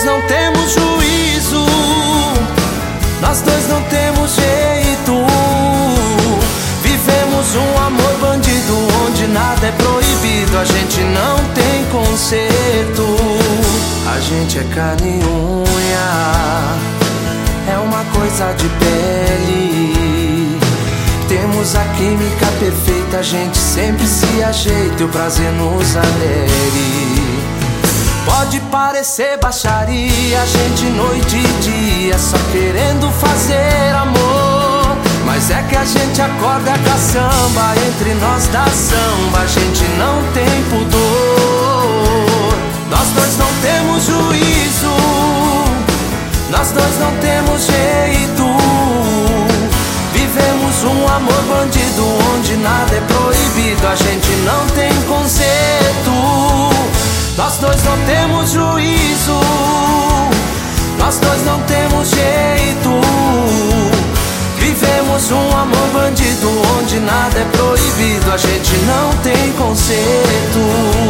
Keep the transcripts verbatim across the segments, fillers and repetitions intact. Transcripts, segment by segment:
dois não temos juízo, nós dois não temos jeito. Vivemos um amor bandido, onde nada é proibido. A gente não tem conserto. A gente é carne e unha, é uma coisa de pele. Temos a química perfeita, a gente sempre se ajeita e o prazer nos adere. Pode parecer baixaria, a gente noite e dia só querendo fazer amor. Mas é que a gente acorda com a samba, entre nós dá samba, a gente não tem pudor. Nós dois não temos juízo, nós dois não temos jeito. Vivemos um amor bandido, onde nada é proibido. A gente não tem conserto. Nós dois não temos juízo, nós dois não temos jeito. Vivemos um amor bandido, onde nada é proibido. A gente não tem conserto.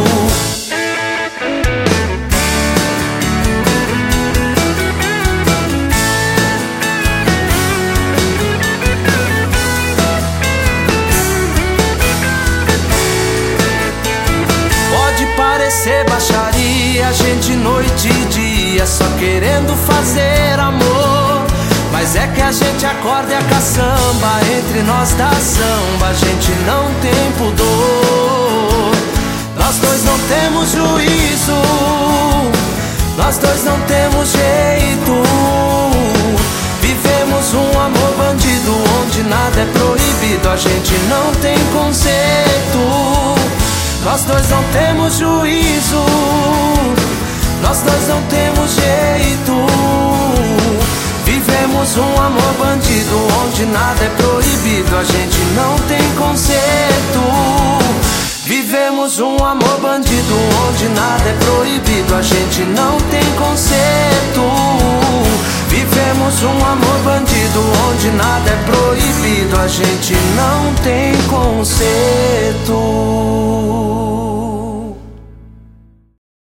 Parecer baixaria, a gente noite e dia só querendo fazer amor. Mas é que a gente acorda e a caçamba, entre nós dá samba, a gente não tem pudor. Nós dois não temos juízo, nós dois não temos jeito. Vivemos um amor bandido, onde nada é proibido. A gente não tem conserto. Nós dois não temos juízo, nós dois não temos jeito. Vivemos um amor bandido, onde nada é proibido. A gente não tem conserto. Vivemos um amor bandido, onde nada é proibido. A gente não tem conserto. Vivemos um amor bandido, onde nada é proibido. A gente não tem conserto.